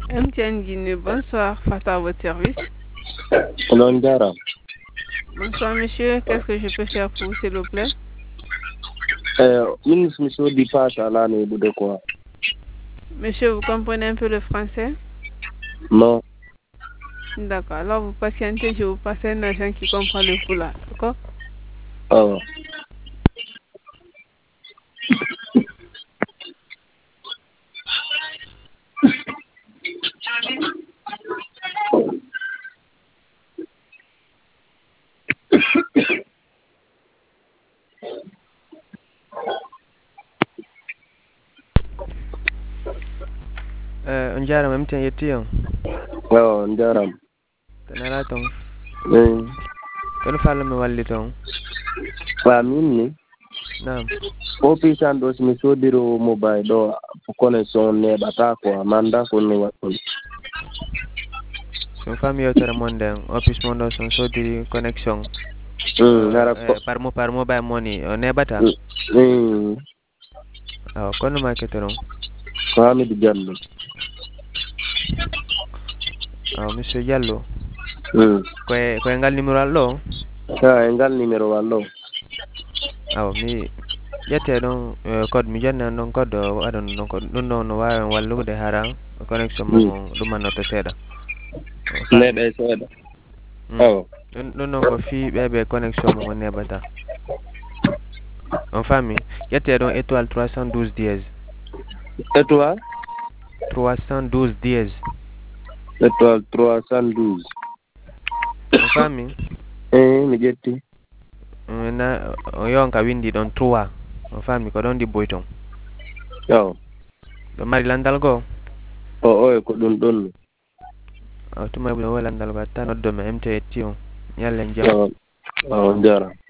MTN Guinée, bonsoir, face à votre service. Londara. Bonsoir monsieur, qu'est-ce que je peux faire pour vous s'il vous plaît? Monsieur dit pas à l'année de quoi? Monsieur, vous comprenez un peu le français? Non. D'accord, alors vous patientez, je vous passe un agent qui comprend le poula, d'accord? Oh. On jarama MTN yetti on. Oh, njaram. Tan ala ton. Mm. Kono falla mi walli ton. Wa min ni. Naam. Opisan dos mi sodiro mobile do connexion ne bata ko manda ko no waton. Son fami yewtere mon den office mon ɗo son sodiri connexion Ngara ko. par mobile money o neɓata kono makete ɗon Hamid Diallo. monsieur Diallo koye ngal numéro alɗo Ha ngal numéro wallo. mi ƴette ɗon code mi jonnan ɗon code o waɗan ɗon ko ɗum ɗon no wawi wallude hara connexion mon on ɗumannoto seeɗa Neɓe seeɗa. ɗum ɗon ko fi ɓeɓe connexion mon o neɓata on fami ƴette ɗon étoile 312 dièse Étoile 312 dièse étoile 312. on fami Mi ƴetti. na o yonka windi ɗon 3 on fami ko ɗon dibboy ton ɗo mari landal goo o ko ɗum ɗon tuma ɓuɗo wo landal goo atta noddo mi MTN yetti on ñallen jam on jarama.